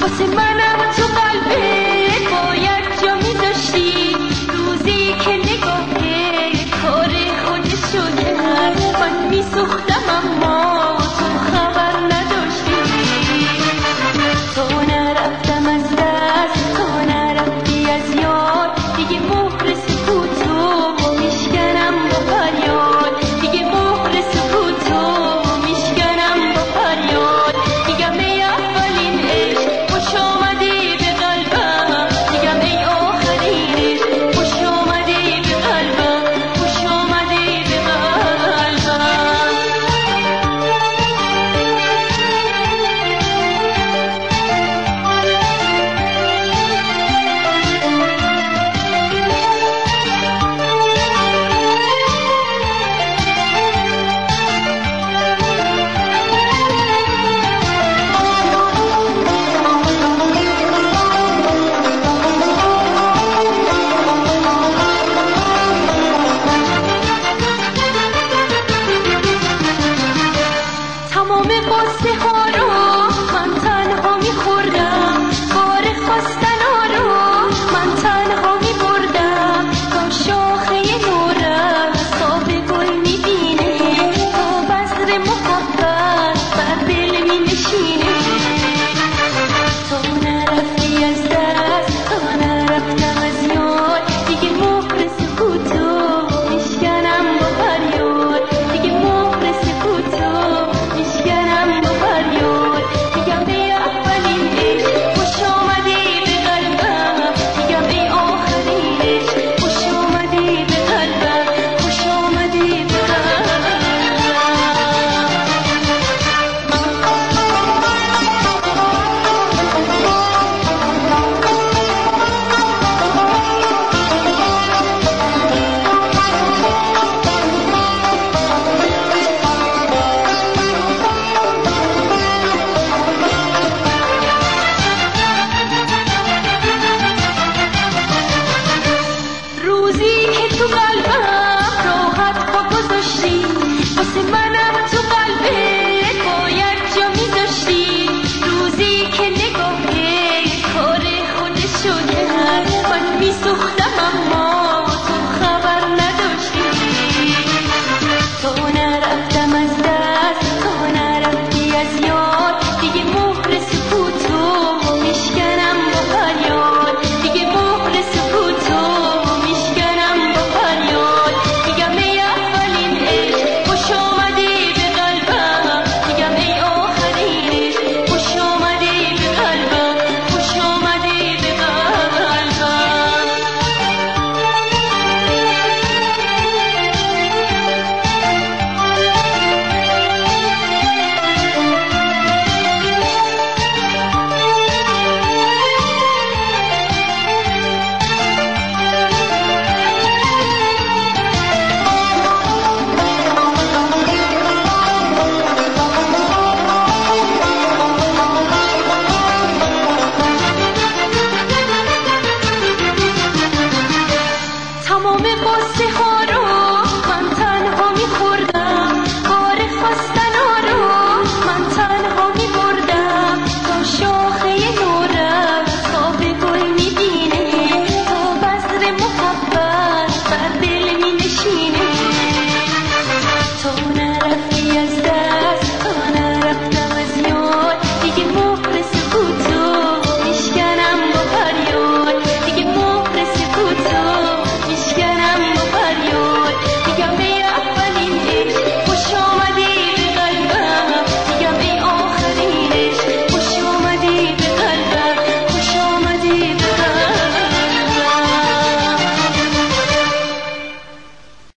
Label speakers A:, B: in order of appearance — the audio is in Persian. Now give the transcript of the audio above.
A: واسه منم تو قلبت باید جا میذاشتی، روزی که نگاه کار خودشو کرد من میسوختم اما تو خبر نداشتی. تا نرفتم از دست، تا نرفتی از یاد، دیگه مهر سکوتو میشکنم با فریاد، دیگه مهر سکوتو میشکنم با فریاد. میگم ای اولین عشق خوش آمدی به قلبم، میگم ای آخرین عشق خوش آمدی به قلبم، خوش آمدی به قلبم. تمام قصه ها